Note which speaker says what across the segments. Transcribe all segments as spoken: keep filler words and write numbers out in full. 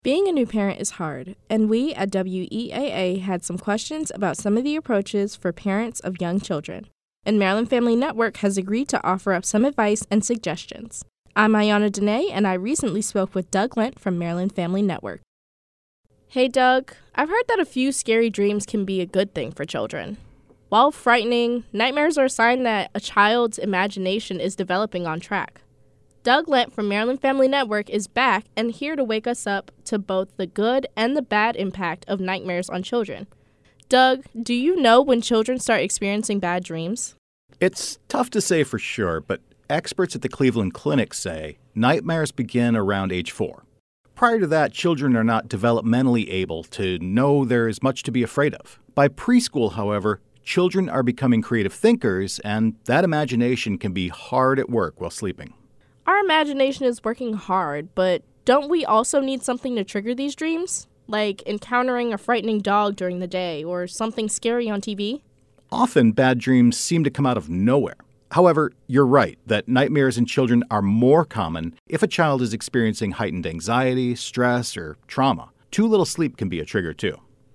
Speaker 1: Being a new parent is hard, and we at W E A A had some questions about some of the approaches for parents of young children. And Maryland Family Network has agreed to offer up some advice and suggestions. I'm Ayana Dene, and I recently spoke with Doug Lent from Maryland Family Network. Hey Doug, I've heard that a few scary dreams can be a good thing for children. While frightening, nightmares are a sign that a child's imagination is developing on track. Doug Lent from Maryland Family Network is back and here to wake us up to both the good and the bad impact of nightmares on children. Doug, do you know when children start experiencing bad dreams?
Speaker 2: It's tough to say for sure, but experts at the Cleveland Clinic say nightmares begin around age four. Prior to that, children are not developmentally able to know there is much to be afraid of. By preschool, however, children are becoming creative thinkers, and that imagination can be hard at work while sleeping.
Speaker 1: Our imagination is working hard, but don't we also need something to trigger these dreams? Like encountering a frightening dog during the day or something scary on T V?
Speaker 2: Often, bad dreams seem to come out of nowhere. However, you're right that nightmares in children are more common if a child is experiencing heightened anxiety, stress, or trauma. Too little sleep can be a trigger, too.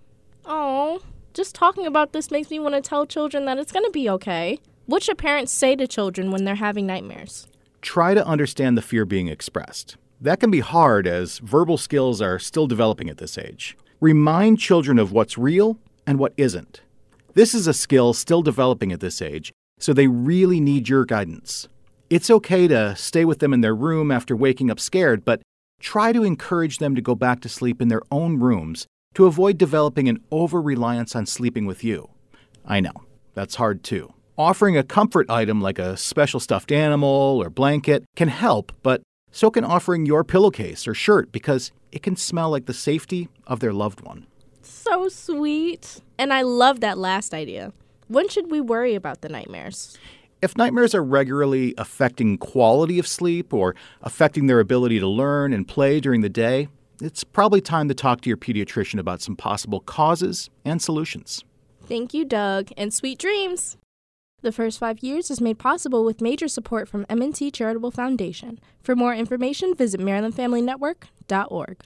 Speaker 1: Oh, just talking about this makes me want to tell children that it's going to be okay. What should parents say to children when they're having nightmares?
Speaker 2: Try to understand the fear being expressed. That can be hard as verbal skills are still developing at this age. Remind children of what's real and what isn't. This is a skill still developing at this age, so they really need your guidance. It's okay to stay with them in their room after waking up scared, but try to encourage them to go back to sleep in their own rooms to avoid developing an over-reliance on sleeping with you. I know, that's hard too. Offering a comfort item like a special stuffed animal or blanket can help, but so can offering your pillowcase or shirt because it can smell like the safety of their loved one.
Speaker 1: So sweet. And I love that last idea. When should we worry about the nightmares?
Speaker 2: If nightmares are regularly affecting quality of sleep or affecting their ability to learn and play during the day, it's probably time to talk to your pediatrician about some possible causes and solutions.
Speaker 1: Thank you, Doug, and sweet dreams. The First Five Years is made possible with major support from M and T Charitable Foundation. For more information, visit maryland family network dot org.